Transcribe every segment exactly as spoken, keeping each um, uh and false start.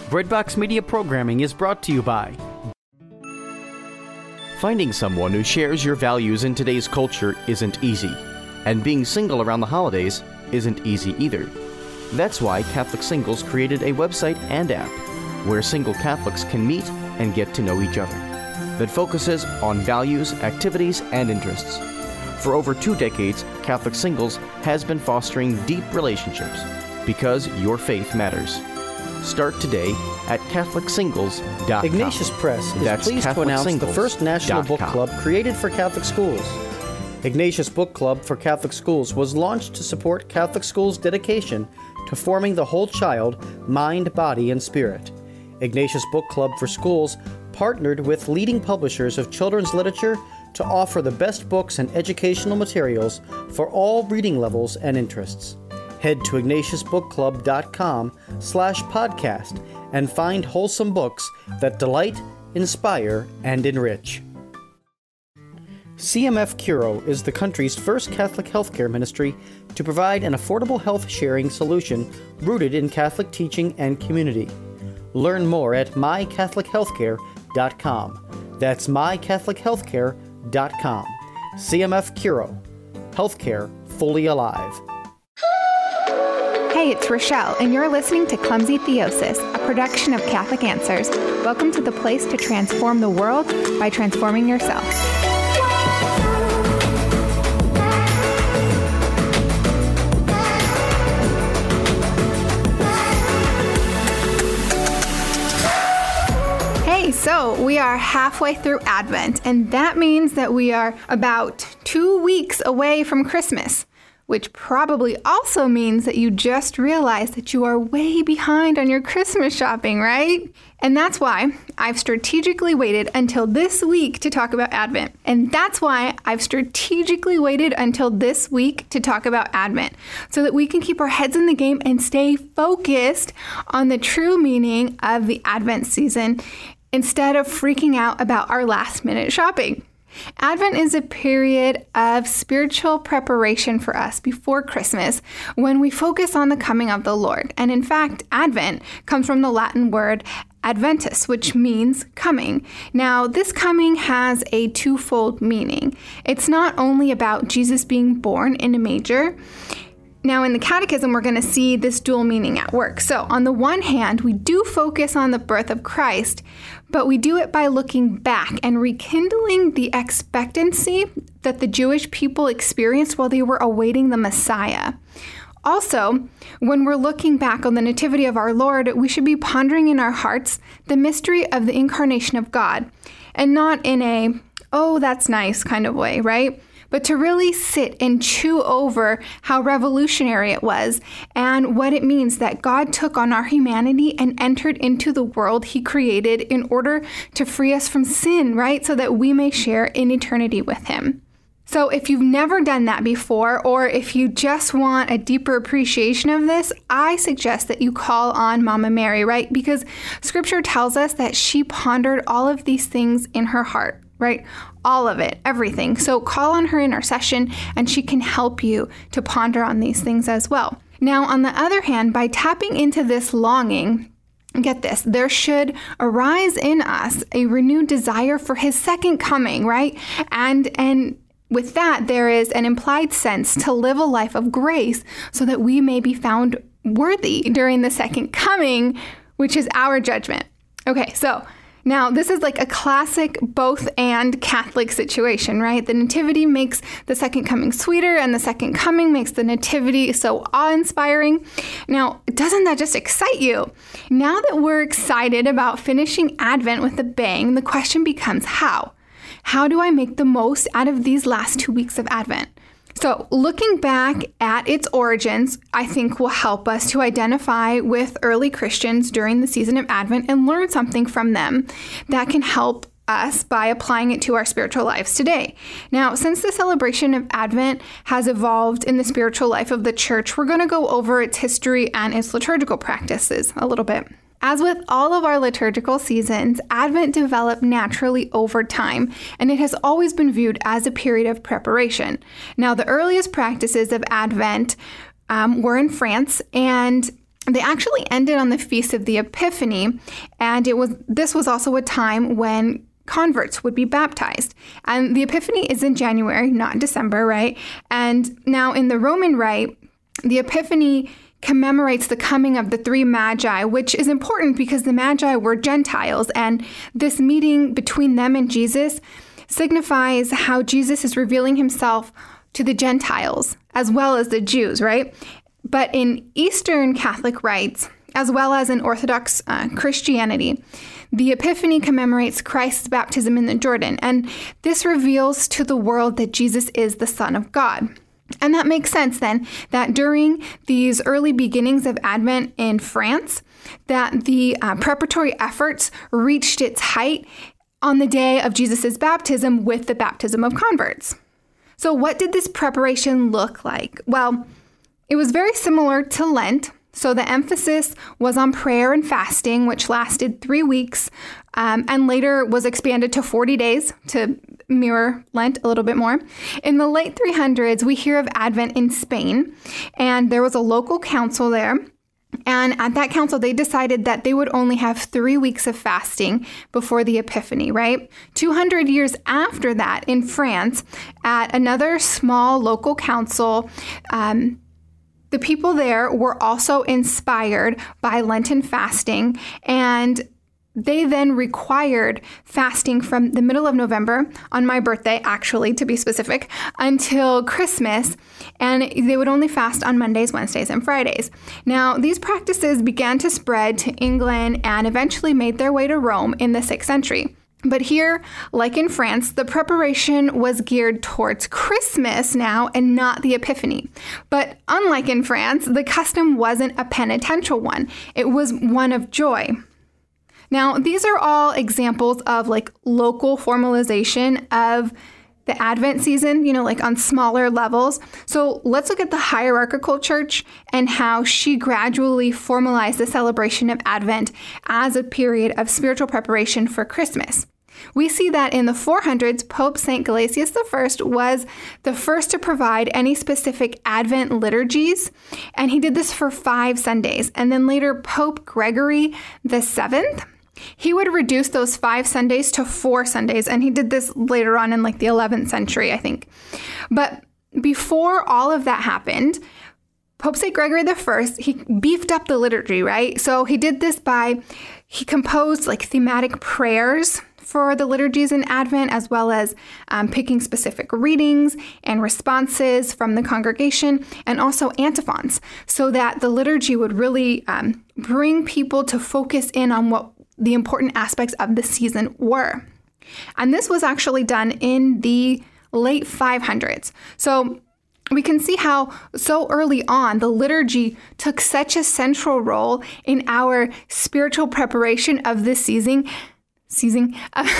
Breadbox Media programming is brought to you by... Finding someone who shares your values in today's culture isn't easy, and being single around the holidays isn't easy either. That's why Catholic Singles created a website and app where single Catholics can meet and get to know each other that focuses on values, activities, and interests. For over two decades, Catholic Singles has been fostering deep relationships because your faith matters. Start today at Catholic Singles dot com. Ignatius Press is That's pleased to announce the first National Book Club created for Catholic schools. Ignatius Book Club for Catholic Schools was launched to support Catholic schools' dedication to forming the whole child, mind, body, and spirit. Ignatius Book Club for Schools partnered with leading publishers of children's literature to offer the best books and educational materials for all reading levels and interests. Head to Ignatius Book Club dot com slash podcast and find wholesome books that delight, inspire, and enrich. C M F Curo is the country's first Catholic healthcare ministry to provide an affordable health sharing solution rooted in Catholic teaching and community. Learn more at my catholic healthcare dot com. That's my catholic healthcare dot com. C M F Curo. Healthcare fully alive. Hey, it's Rochelle, and you're listening to Clumsy Theosis, a production of Catholic Answers. Welcome to the place to transform the world by transforming yourself. Hey, so we are halfway through Advent, and that means that we are about two weeks away from Christmas, which probably also means that you just realized that you are way behind on your Christmas shopping, right? And that's why I've strategically waited until this week to talk about Advent. And that's why I've strategically waited until this week to talk about Advent, so that we can keep our heads in the game and stay focused on the true meaning of the Advent season instead of freaking out about our last minute shopping. Advent is a period of spiritual preparation for us before Christmas when we focus on the coming of the Lord. And in fact, Advent comes from the Latin word adventus, which means coming. Now, this coming has a twofold meaning. It's not only about Jesus being born in a manger. Now, in the Catechism, we're going to see this dual meaning at work. So, on the one hand, we do focus on the birth of Christ, but we do it by looking back and rekindling the expectancy that the Jewish people experienced while they were awaiting the Messiah. Also, when we're looking back on the nativity of our Lord, we should be pondering in our hearts the mystery of the incarnation of God, and not in a, oh, that's nice kind of way, right? But to really sit and chew over how revolutionary it was and what it means that God took on our humanity and entered into the world he created in order to free us from sin, right? So that we may share in eternity with him. So if you've never done that before, or if you just want a deeper appreciation of this, I suggest that you call on Mama Mary, right? Because scripture tells us that she pondered all of these things in her heart, right? All of it, everything. So call on her intercession and she can help you to ponder on these things as well. Now, on the other hand, by tapping into this longing, get this, there should arise in us a renewed desire for his second coming, right? And, and, with that, there is an implied sense to live a life of grace so that we may be found worthy during the second coming, which is our judgment. Okay, so now this is like a classic both and Catholic situation, right? The nativity makes the second coming sweeter, and the second coming makes the nativity so awe-inspiring. Now, doesn't that just excite you? Now that we're excited about finishing Advent with a bang, the question becomes how? How do I make the most out of these last two weeks of Advent? So looking back at its origins, I think will help us to identify with early Christians during the season of Advent and learn something from them that can help us by applying it to our spiritual lives today. Now, since the celebration of Advent has evolved in the spiritual life of the church, we're going to go over its history and its liturgical practices a little bit. As with all of our liturgical seasons, Advent developed naturally over time, and it has always been viewed as a period of preparation. Now, the earliest practices of Advent um, were in France, and they actually ended on the Feast of the Epiphany, and it was this was also a time when converts would be baptized. And the Epiphany is in January, not December, right? And now in the Roman Rite, the Epiphany commemorates the coming of the three magi, which is important because the magi were Gentiles, and this meeting between them and Jesus signifies how Jesus is revealing himself to the Gentiles as well as the Jews, right? But in Eastern Catholic rites, as well as in Orthodox uh, Christianity, the Epiphany commemorates Christ's baptism in the Jordan, and this reveals to the world that Jesus is the Son of God. And that makes sense then, that during these early beginnings of Advent in France, that the uh, preparatory efforts reached its height on the day of Jesus' baptism with the baptism of converts. So what did this preparation look like? Well, it was very similar to Lent. So the emphasis was on prayer and fasting, which lasted three weeks um, and later was expanded to forty days to mirror Lent a little bit more. In the late three hundreds, we hear of Advent in Spain, and there was a local council there. And at that council, they decided that they would only have three weeks of fasting before the Epiphany, right? two hundred years after that, in France, at another small local council, um, the people there were also inspired by Lenten fasting, and they then required fasting from the middle of November, on my birthday, actually, to be specific, until Christmas, and they would only fast on Mondays, Wednesdays, and Fridays. Now, these practices began to spread to England and eventually made their way to Rome in the sixth century. But here, like in France, the preparation was geared towards Christmas now and not the Epiphany. But unlike in France, the custom wasn't a penitential one. It was one of joy. Now, these are all examples of like local formalization of the Advent season, you know, like on smaller levels. So let's look at the hierarchical church and how she gradually formalized the celebration of Advent as a period of spiritual preparation for Christmas. We see that in the four hundreds, Pope Saint Gelasius the First was the first to provide any specific Advent liturgies, and he did this for five Sundays. And then later, Pope Gregory the Seventh, he would reduce those five Sundays to four Sundays, and he did this later on in like the eleventh century, I think. But before all of that happened, Pope Saint Gregory the First, he beefed up the liturgy, right? So he did this by, he composed like thematic prayers for the liturgies in Advent, as well as um, picking specific readings and responses from the congregation, and also antiphons, so that the liturgy would really um, bring people to focus in on what the important aspects of the season were. And this was actually done in the late five hundreds. So we can see how so early on the liturgy took such a central role in our spiritual preparation of this season, season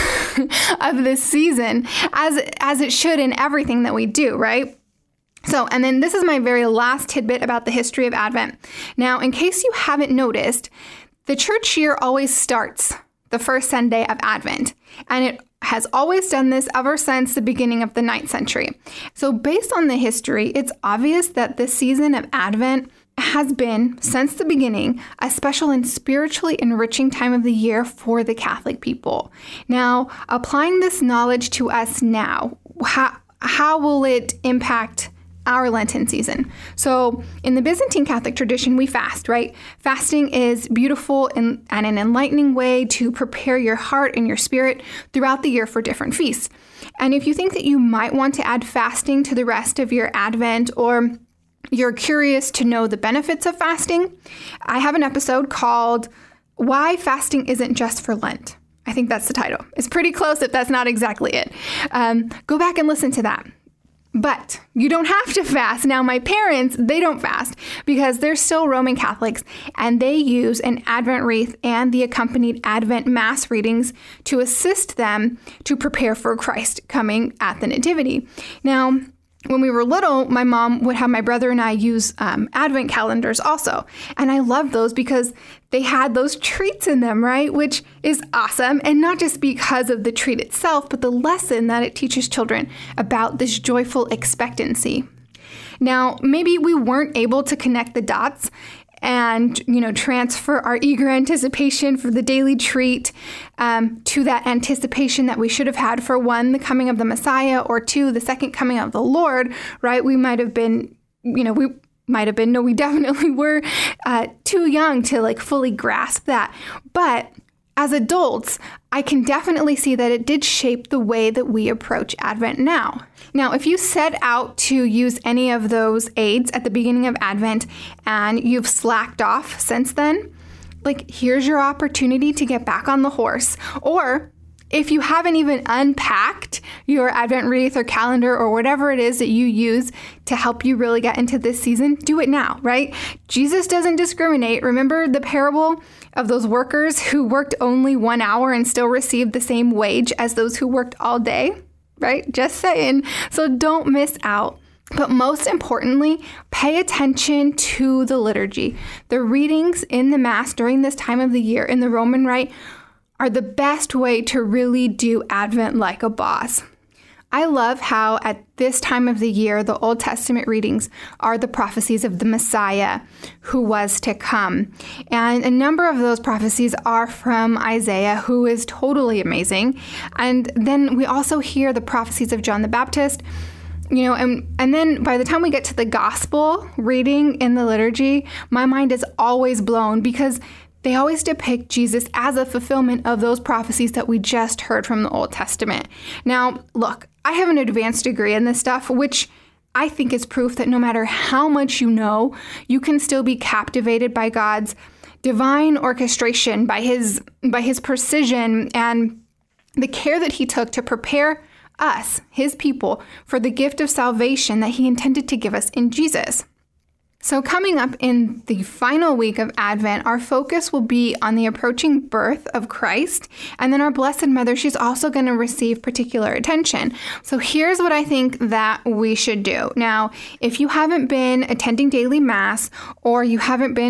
of this season, as as it should in everything that we do, right? So, and then this is my very last tidbit about the history of Advent. Now, in case you haven't noticed, the church year always starts the first Sunday of Advent, and it has always done this ever since the beginning of the ninth century. So based on the history, it's obvious that this season of Advent has been, since the beginning, a special and spiritually enriching time of the year for the Catholic people. Now, applying this knowledge to us now, how, how will it impact our Lenten season? So in the Byzantine Catholic tradition, we fast, right? Fasting is beautiful and, and an enlightening way to prepare your heart and your spirit throughout the year for different feasts. And if you think that you might want to add fasting to the rest of your Advent, or you're curious to know the benefits of fasting, I have an episode called Why Fasting Isn't Just for Lent. I think that's the title. It's pretty close if that's not exactly it. Um, go back and listen to that. But you don't have to fast. Now, my parents, they don't fast because they're still Roman Catholics, and they use an Advent wreath and the accompanied Advent Mass readings to assist them to prepare for Christ coming at the Nativity. Now, when we were little, my mom would have my brother and I use um, Advent calendars also. And I loved those because they had those treats in them, right? Which is awesome. And not just because of the treat itself, but the lesson that it teaches children about this joyful expectancy. Now, maybe we weren't able to connect the dots and, you know, transfer our eager anticipation for the daily treat um, to that anticipation that we should have had for one, the coming of the Messiah, or two, the second coming of the Lord, right? We might have been, you know, we might have been, no, we definitely were uh, too young to like fully grasp that. But as adults, I can definitely see that it did shape the way that we approach Advent now. Now, if you set out to use any of those aids at the beginning of Advent and you've slacked off since then, like, here's your opportunity to get back on the horse. Or if you haven't even unpacked your Advent wreath or calendar or whatever it is that you use to help you really get into this season, do it now, right? Jesus doesn't discriminate. Remember the parable of those workers who worked only one hour and still received the same wage as those who worked all day, right? Just saying. So don't miss out. But most importantly, pay attention to the liturgy. The readings in the Mass during this time of the year in the Roman Rite are the best way to really do Advent like a boss. I love how at this time of the year, the Old Testament readings are the prophecies of the Messiah who was to come. And a number of those prophecies are from Isaiah, who is totally amazing. And then we also hear the prophecies of John the Baptist. You know, and, and then by the time we get to the gospel reading in the liturgy, my mind is always blown because they always depict Jesus as a fulfillment of those prophecies that we just heard from the Old Testament. Now, look, I have an advanced degree in this stuff, which I think is proof that no matter how much you know, you can still be captivated by God's divine orchestration, by his, by his precision and the care that he took to prepare us, his people, for the gift of salvation that he intended to give us in Jesus. So coming up in the final week of Advent, our focus will be on the approaching birth of Christ. And then our Blessed Mother, she's also going to receive particular attention. So here's what I think that we should do. Now, if you haven't been attending daily Mass or you haven't been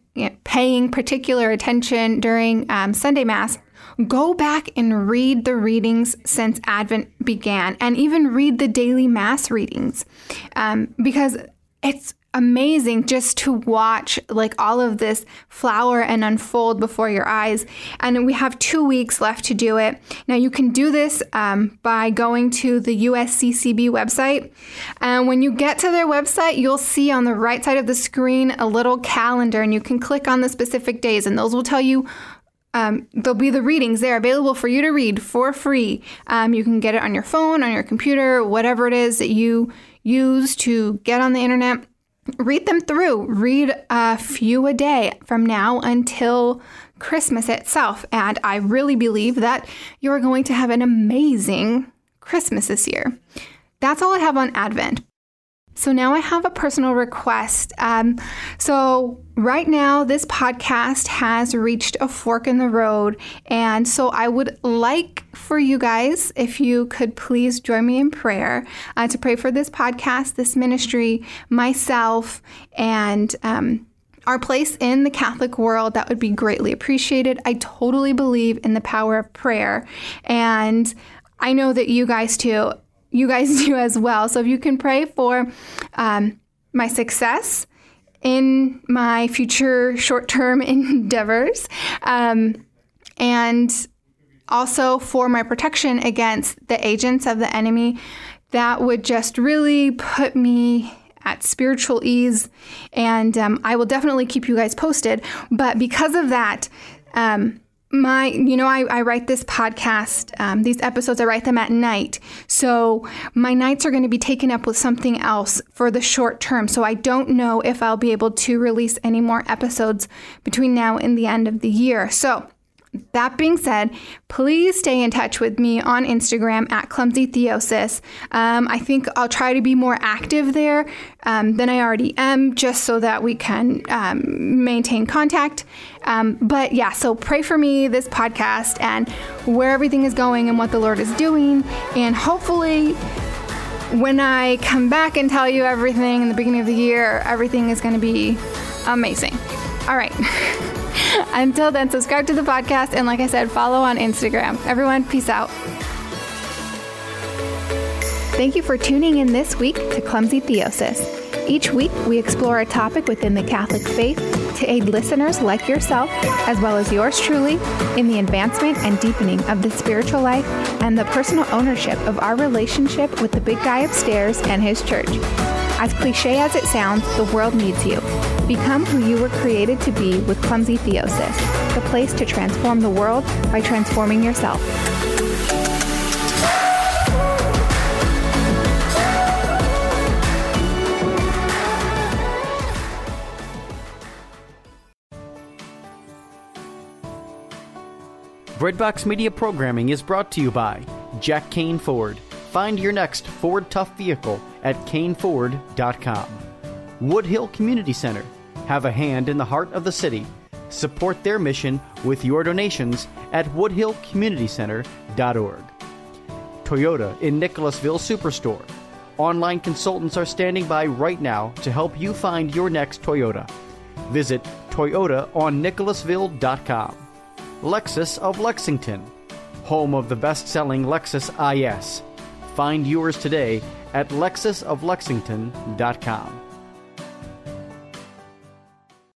paying particular attention during um, Sunday Mass, go back and read the readings since Advent began, and even read the daily Mass readings, um, because it's amazing just to watch like all of this flower and unfold before your eyes. And we have two weeks left to do it. Now you can do this um, by going to the U S C C B website. And when you get to their website, you'll see on the right side of the screen a little calendar, and you can click on the specific days, and those will tell you Um, there'll be the readings there available for you to read for free. Um, you can get it on your phone, on your computer, whatever it is that you use to get on the internet. Read them through. Read a few a day from now until Christmas itself. And I really believe that you're going to have an amazing Christmas this year. That's all I have on Advent. So now I have a personal request. Um, so right now, this podcast has reached a fork in the road. And so I would like for you guys, if you could please join me in prayer, uh, to pray for this podcast, this ministry, myself, and um, our place in the Catholic world. That would be greatly appreciated. I totally believe in the power of prayer. And I know that you guys too. You guys do as well. So if you can pray for um, my success in my future short-term endeavors, um, and also for my protection against the agents of the enemy, that would just really put me at spiritual ease. And um, I will definitely keep you guys posted. But because of that, um, My, you know, I, I write this podcast, um, these episodes, I write them at night. So my nights are going to be taken up with something else for the short term. So I don't know if I'll be able to release any more episodes between now and the end of the year. So that being said, please stay in touch with me on Instagram at Clumsy Theosis. Um, I think I'll try to be more active there um, than I already am, just so that we can um, maintain contact. Um, but yeah, so pray for me, this podcast, and where everything is going and what the Lord is doing. And hopefully when I come back and tell you everything in the beginning of the year, everything is going to be amazing. All right. Until then, subscribe to the podcast, and like I said, follow on Instagram. Everyone, peace out. Thank you for tuning in this week to Clumsy Theosis. Each week, we explore a topic within the Catholic faith to aid listeners like yourself, as well as yours truly, in the advancement and deepening of the spiritual life and the personal ownership of our relationship with the big guy upstairs and his church. As cliche as it sounds, the world needs you. Become who you were created to be with Clumsy Theosis, the place to transform the world by transforming yourself. Breadbox Media programming is brought to you by Jack Kane Ford. Find your next Ford Tough vehicle at Kane Ford dot com. Woodhill Community Center. Have a hand in the heart of the city. Support their mission with your donations at woodhill community center dot org. Toyota in Nicholasville Superstore. Online consultants are standing by right now to help you find your next Toyota. Visit Toyota on Nicholasville dot com. Lexus of Lexington, home of the best-selling Lexus I S. Find yours today at lexus of lexington dot com.